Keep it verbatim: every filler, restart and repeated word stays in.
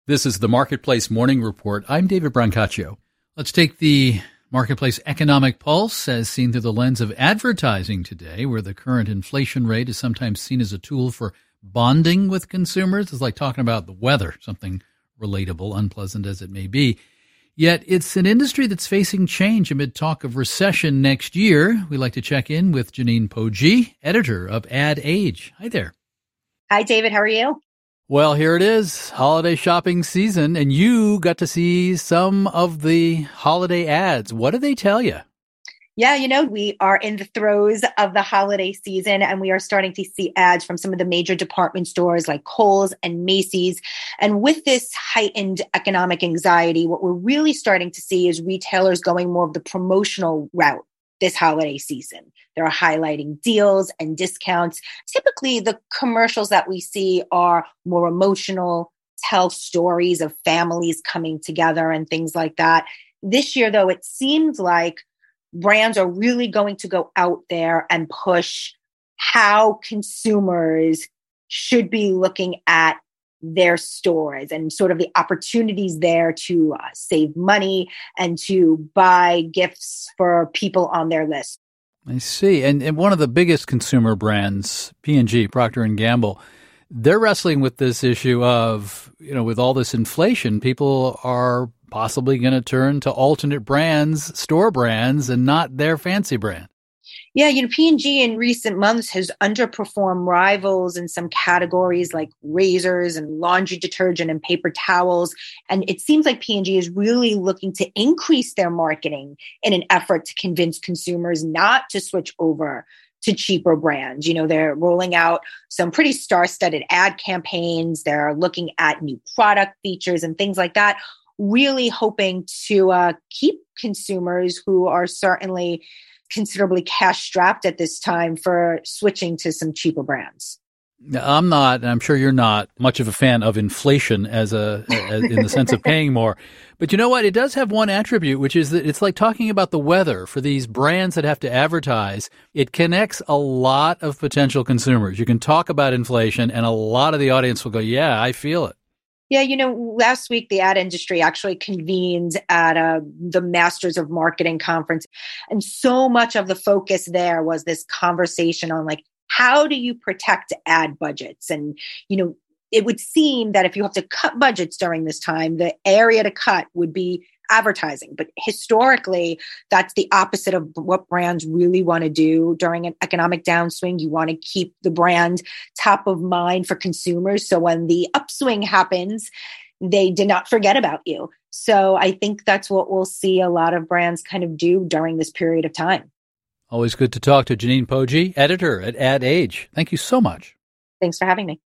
This is the Marketplace Morning Report. I'm David Brancaccio. Let's take the Marketplace economic pulse as seen through the lens of advertising today, where the current inflation rate is sometimes seen as a tool for bonding with consumers. It's like talking about the weather, something relatable, unpleasant as it may be. Yet it's an industry that's facing change amid talk of recession next year. We like to check in with Janine Poggi, editor of Ad Age. Hi there. Hi, David. How are you? Well, here it is, holiday shopping season, and you got to see some of the holiday ads. What do they tell you? Yeah, you know, we are in the throes of the holiday season, and we are starting to see ads from some of the major department stores like Kohl's and Macy's. And with this heightened economic anxiety, what we're really starting to see is retailers going more of the promotional route this holiday season. They're highlighting deals and discounts. Typically, the commercials that we see are more emotional, tell stories of families coming together and things like that. This year, though, it seems like brands are really going to go out there and push how consumers should be looking at their stores and sort of the opportunities there to uh, save money and to buy gifts for people on their list. I see. And, and one of the biggest consumer brands, P and G, Procter and Gamble, they're wrestling with this issue of, you know, with all this inflation, people are possibly going to turn to alternate brands, store brands, and not their fancy brand. Yeah, you know, P and G in recent months has underperformed rivals in some categories like razors and laundry detergent and paper towels. And it seems like P and G is really looking to increase their marketing in an effort to convince consumers not to switch over to cheaper brands. You know, they're rolling out some pretty star-studded ad campaigns. They're looking at new product features and things like that, really hoping to uh, keep consumers who are certainly considerably cash strapped at this time for switching to some cheaper brands. I'm not, and I'm sure you're not, much of a fan of inflation as a as in the sense of paying more. But you know what? It does have one attribute, which is that it's like talking about the weather for these brands that have to advertise. It connects a lot of potential consumers. You can talk about inflation, and a lot of the audience will go, yeah, I feel it. Yeah, you know, last week the ad industry actually convened at uh, the Masters of Marketing conference. And so much of the focus there was this conversation on like, how do you protect ad budgets? And, you know, it would seem that if you have to cut budgets during this time, the area to cut would be advertising. But historically, that's the opposite of what brands really want to do during an economic downswing. You want to keep the brand top of mind for consumers. So when the upswing happens, they did not forget about you. So I think that's what we'll see a lot of brands kind of do during this period of time. Always good to talk to Janine Poggi, editor at Ad Age. Thank you so much. Thanks for having me.